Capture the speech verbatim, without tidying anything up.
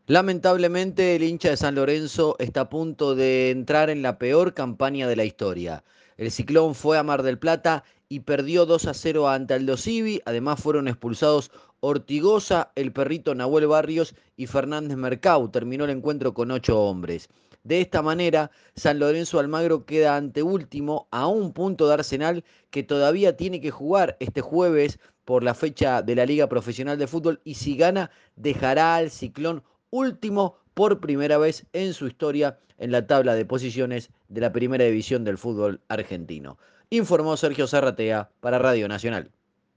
Lamentablemente, el hincha de San Lorenzo está a punto de entrar en la peor campaña de la historia. El Ciclón fue a Mar del Plata y perdió dos a cero ante Aldo Civi. Además, fueron expulsados Ortigosa, el perrito Nahuel Barrios y Fernández Mercau. Terminó el encuentro con ocho hombres. De esta manera, San Lorenzo Almagro queda anteúltimo a un punto de Arsenal, que todavía tiene que jugar este jueves por la fecha de la Liga Profesional de Fútbol, y si gana dejará al Ciclón último por primera vez en su historia en la tabla de posiciones de la primera división del fútbol argentino. Informó Sergio Zarratea para Radio Nacional.